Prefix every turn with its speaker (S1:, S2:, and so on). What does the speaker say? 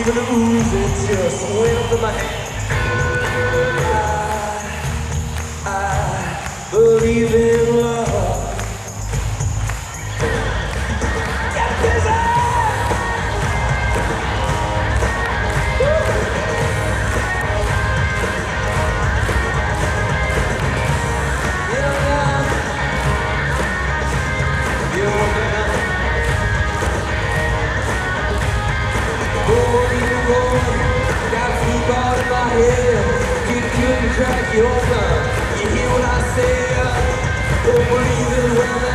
S1: even ooze, it just went from my hand. I believe in love. Get busy! Crack you open. You hear what I say? Don't believe it when